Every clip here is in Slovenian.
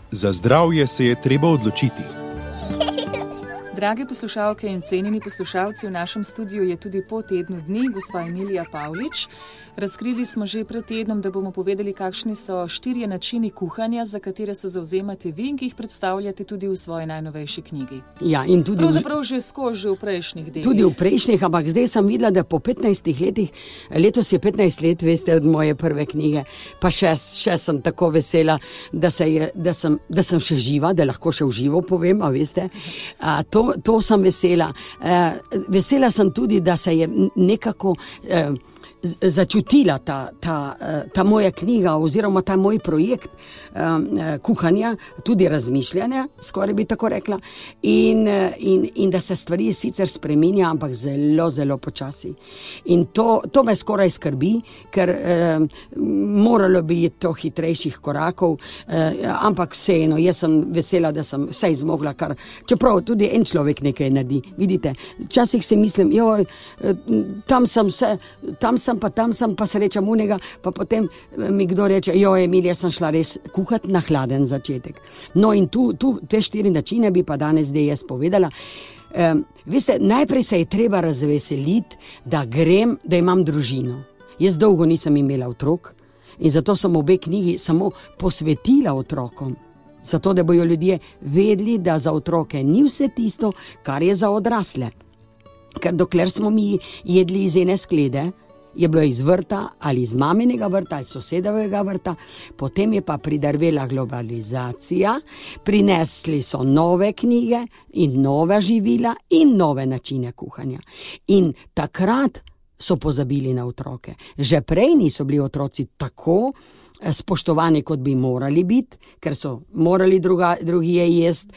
Za zdravje se je treba odločiti. Drage poslušalke in cenjeni poslušalci, v našem studiu je tudi po tednu dni gospa Emilija Pavlič. Razkrili smo že pred tednom, da bomo povedali, kakšni so 4 načini kuhanja, za katere se zavzemate vi in ki jih predstavljate tudi v svoji najnovejši knjigi. Ja, in tudi pravzaprav že skozi v prejšnjih delih. Tudi v prejšnjih, ampak zdaj sem videla, da po 15 letih, letos je 15 let, veste, od moje prve knjige, pa še sem tako vesela, da sem še živa, da lahko še v živo povem, a veste. To sem vesela. Vesela sem tudi, da se je nekako začutila ta moja knjiga oziroma ta moj projekt kuhanja, tudi razmišljanja, skoraj bi tako rekla, in da se stvari sicer spreminja, ampak zelo, zelo počasi. In to me skoraj skrbi, ker moralo bi to hitrejših korakov, ampak vseeno, jaz sem vesela, da sem vse zmogla, čeprav tudi en človek nekaj naredi. Vidite, včasih si mislim, tam sem pa srečam unega, pa potem mi kdo reče, Emilija, sem šla res kuhati na hladen začetek. No in tu te 4 načine bi pa danes zdaj jaz povedala. Veste, najprej se je treba razveseliti, da imam družino. Jaz dolgo nisem imela otrok in zato sem obe knjigi samo posvetila otrokom. Zato, da bojo ljudje vedeli, da za otroke ni vse tisto, kar je za odrasle. Ker dokler smo mi jedli iz ene sklede, je bilo iz vrta ali iz maminega vrta, iz sosedovega vrta, potem je pa pridrvela globalizacija, prinesli so nove knjige in nova živila in nove načine kuhanja. In takrat so pozabili na otroke. Že prej niso bili otroci tako spoštovani, kot bi morali biti, ker so morali drugje jesti.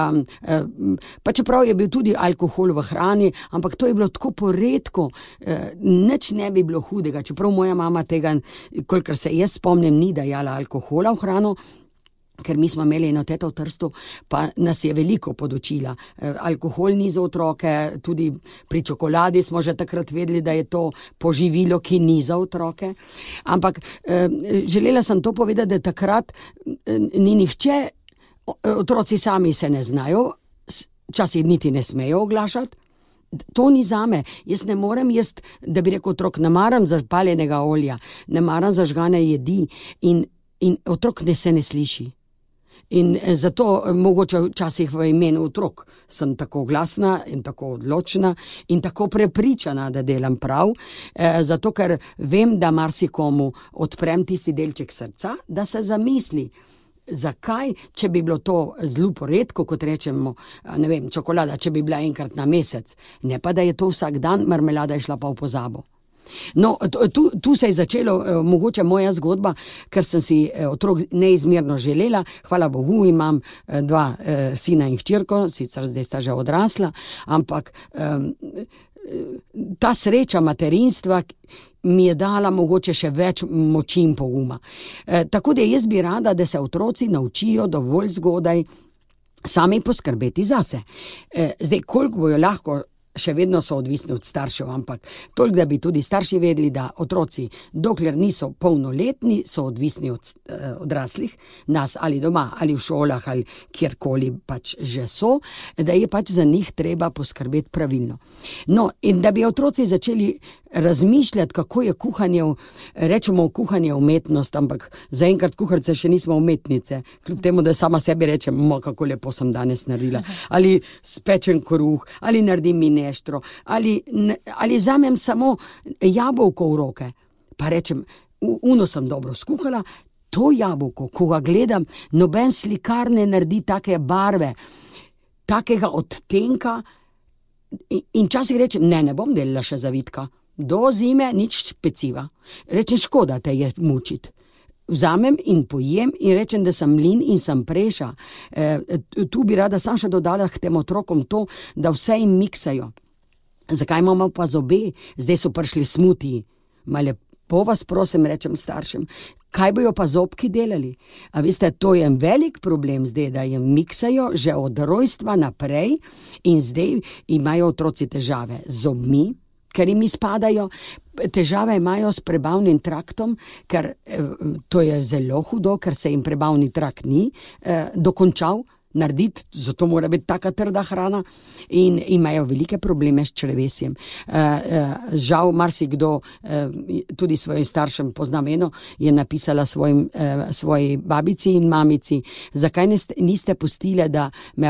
Pa čeprav je bil tudi alkohol v hrani, ampak to je bilo tako poredko, nič ne bi bilo hudega. Čeprav moja mama tega, kolikor se jaz spomnim, ni dajala alkohola v hrano, ker mi smo imeli eno teto v Trstu, pa nas je veliko podučila. Alkohol ni za otroke, tudi pri čokoladi smo že takrat vedeli, da je to poživilo, ki ni za otroke. Ampak želela sem to povedati, da takrat ni nihče, otroci sami se ne znajo, včasih niti ne smejo oglašati. To ni zame. Jaz ne morem da bi rekel otrok, ne maram zapaljenega olja, ne maram zažgane jedi in otrok se ne sliši. In zato mogoče včasih v imenu otrok sem tako glasna in tako odločna in tako prepričana, da delam prav, zato ker vem, da marsikomu odprem tisti delček srca, da se zamisli, zakaj, če bi bilo to zelo poredko, kot rečemo, ne vem, čokolada, če bi bila enkrat na mesec, ne pa da je to vsak dan, marmelada je šla pa v pozabo. No, tu se je začelo mogoče moja zgodba, ker sem si otrok neizmerno želela. Hvala Bogu, imam 2 sina in hčerko, sicer zdaj sta že odrasla, ampak ta sreča materinstva mi je dala mogoče še več moči in poguma. Tako da jaz bi rada, da se otroci naučijo dovolj zgodaj sami poskrbeti zase. Zdaj, koliko bojo lahko, še vedno so odvisni od staršev, ampak toliko, da bi tudi starši vedeli, da otroci, dokler niso polnoletni, so odvisni od odraslih, nas ali doma, ali v šolah, ali kjerkoli pač že so, da je pač za njih treba poskrbeti pravilno. No, in da bi otroci začeli razmišljati, kako je kuhanje, rečemo kuhanje umetnost, ampak zaenkrat kuharice še nismo umetnice, kljub temu, da sama sebi rečem, kako lepo sem danes naredila, ali spečen kruh, ali naredim mineštro, ali vzamem samo jabolko v roke, pa rečem, uno sem dobro skuhala, to jabolko, ko ga gledam, noben slikar ne naredi take barve, takega odtenka, in včasih rečem, ne bom delala še zavitka, do zime nič peciva. Rečem, škoda te je mučiti. Vzamem in pojem in rečem, da sem mlin in sem preša. Tu bi rada sam še dodala k tem otrokom to, da vse jim miksajo. Zakaj imamo pa zobe? Zdaj so prišli smutiji. Ma lepo vas prosim, rečem staršem, kaj bojo pa zobki delali? A veste, to je velik problem zdaj, da jim miksajo že od rojstva naprej in zdaj imajo otroci težave z zobmi, ker jim izpadajo. Težave imajo s prebavnim traktom, ker to je zelo hudo, ker se jim prebavni trakt ni dokončal narediti, zato mora biti taka trda hrana in imajo velike probleme s črevesjem. Žal, marsikdo, tudi svojim staršem poznam eno, je napisala svoji babici in mamici, zakaj niste pustile, da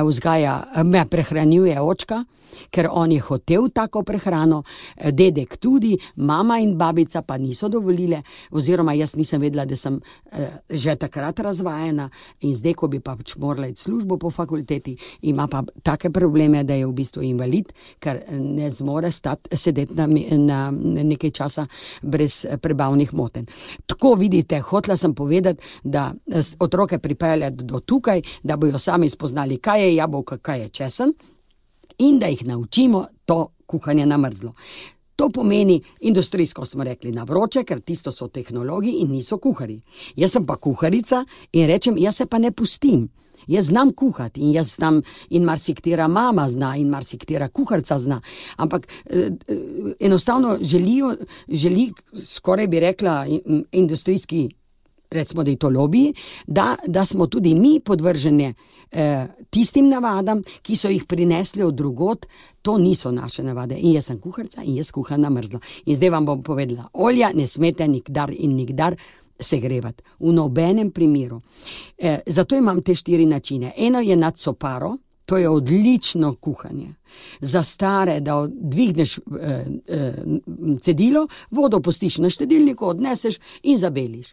me prehranjuje očka, ker on je hotel tako prehrano, dedek tudi, mama in babica pa niso dovolile, oziroma jaz nisem vedela, da sem že takrat razvajena in zdaj, ko bi pa morala iti službo po fakulteti, ima pa take probleme, da je v bistvu invalid, ker ne zmore sedeti na nekaj časa brez prebavnih motenj. Tako vidite, hotela sem povedati, da otroke pripeljati do tukaj, da bojo sami spoznali, kaj je jabolka, kaj je česen, in da jih naučimo to kuhanje na mrzlo. To pomeni industrijsko, smo rekli, na vroče, ker tisto so tehnologi in niso kuhari. Jaz sem pa kuharica in rečem, jaz se pa ne pustim. Jaz znam kuhati in jaz znam in marsiktera mama zna in marsiktera kuharica zna. Ampak enostavno želi, skoraj bi rekla, industrijski, recimo, da je to lobiji, da smo tudi mi podvrženi tistim navadam, ki so jih prinesli od drugot. To niso naše navade. In jaz sem kuharica in jaz kuham na mrzlo. In zdaj vam bom povedala, olja ne smete nikdar segrevati. V nobenem primeru. Zato imam te 4 načine. Eno je nad soparo, to je odlično kuhanje. Za stare, da dvigneš cedilo, vodo pustiš na štedilniku, odneseš in zabeliš.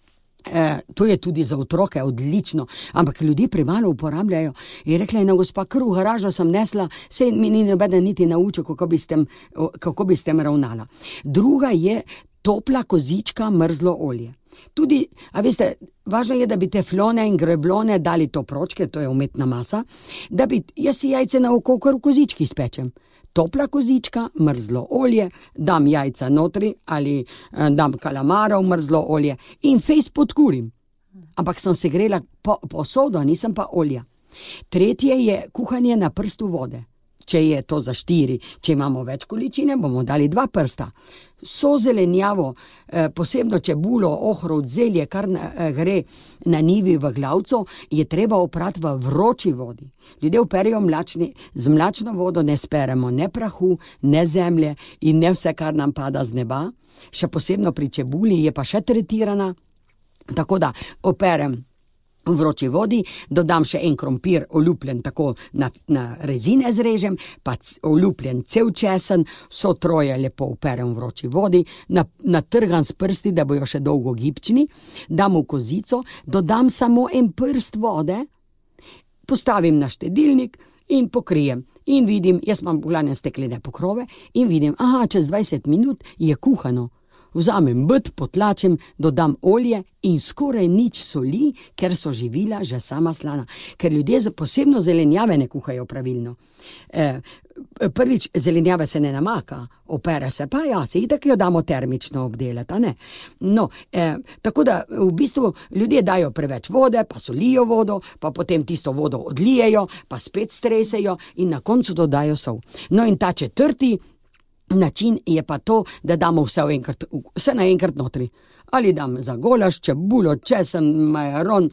To je tudi za otroke odlično, ampak ljudje premalo uporabljajo. Je rekla ena gospa, kar v garažo sem nesla, saj mi ni nobeden niti naučil, kako bi s tem ravnala. Druga je topla kozička mrzlo olje. Tudi, a veste, važno je, da bi teflone in greblone dali to pročke, to je umetna masa, da bi, jaz si jajce na oko kar v kozički spečem. Topla kozička, mrzlo olje, dam jajca notri ali dam kalamara v mrzlo olje in fejs podkurim. Ampak sem segrela posodo, nisem pa olja. Tretje je kuhanje na prstu vode. Če je to za 4, če imamo več količine, bomo dali 2 prsta. So zelenjavo, posebno čebulo, ohrovt, zelje, kar gre na njivi v glavco, je treba oprati v vroči vodi. Ljudje operejo z mlačno vodo, ne speremo ne prahu, ne zemlje in ne vse, kar nam pada z neba. Še posebno pri čebuli je pa še tretirana. Tako da operem v vroči vodi, dodam še en krompir olupljen, tako na rezine zrežem, pa olupljen cel česen, vso troje lepo operem v vroči vodi, natrgam s prsti, da bojo še dolgo gibčni, dam v kozico, dodam samo en prst vode, postavim na štedilnik in pokrijem. In vidim, jaz imam v glavnem steklene pokrove, in vidim, čez 20 minut je kuhano. Vzamem potlačim, dodam olje in skoraj nič soli, ker so živila že sama slana. Ker ljudje posebno zelenjave ne kuhajo pravilno. Prvič, zelenjave se ne namaka, opere se pa, se itak jo damo termično obdelati, a ne? No, tako da v bistvu ljudje dajo preveč vode, pa solijo vodo, pa potem tisto vodo odlijejo, pa spet stresejo in na koncu dodajo sol. No in ta 4. način je pa to, da damo vse naenkrat notri. Ali dam za golaž, čebulo, česen, majaron,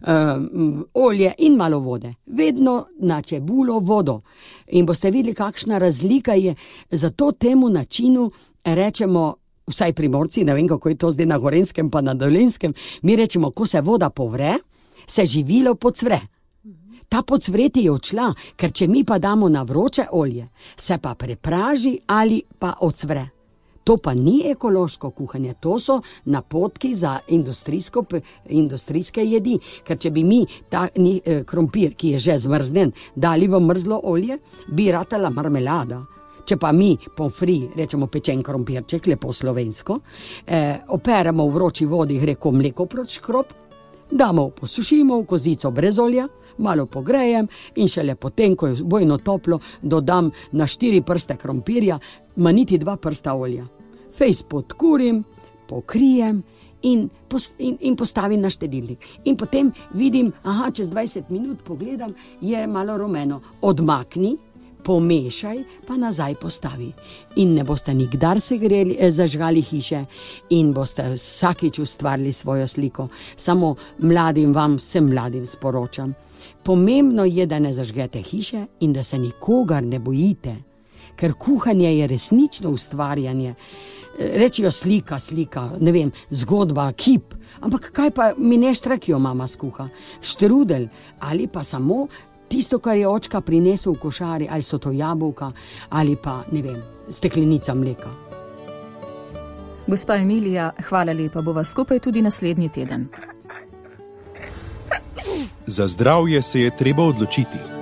olje in malo vode. Vedno na čebulo vodo. In boste videli, kakšna razlika je. Zato temu načinu rečemo, vsaj Primorci, ne vem, kako je to zdaj na Gorenjskem pa na Dolenjskem, mi rečemo, ko se voda povre, se živilo pocvre. Ta pocvreti je odšla, ker če mi pa damo na vroče olje, se pa prepraži ali pa ocvre. To pa ni ekološko kuhanje, to so napotki za industrijske jedi. Ker če bi mi ta krompir, ki je že zmrznen, dali v mrzlo olje, bi ratala marmelada. Če pa mi pomfri, rečemo pečen krompirček, lepo slovensko, operemo v vroči vodi, gre ko mleko proč krop, damo, posušimo v kozico brez olja, malo pogrejem in šele potem, ko je bojno toplo, dodam na 4 prste krompirja, niti 2 prsta olja. Fejs podkurim, pokrijem in postavim na štedilnik. In potem vidim, čez 20 minut pogledam, je malo rumeno. Odmakni, pomešaj, pa nazaj postavi. In ne boste nikdar zažgali hiše in boste vsakič ustvarili svojo sliko. Samo vsem mladim sporočam. Pomembno je, da ne zažgete hiše in da se nikogar ne bojite, ker kuhanje je resnično ustvarjanje. Rečijo slika, ne vem, zgodba, kip, ampak kaj pa mineštrakijo mama skuha? Štrudel ali pa samo tisto, kar je očka prinesel v košari, ali so to jabolka ali pa, ne vem, steklenica mleka. Gospa Emilija, hvala lepa, bova skupaj tudi naslednji teden. Za zdravje se je treba odločiti.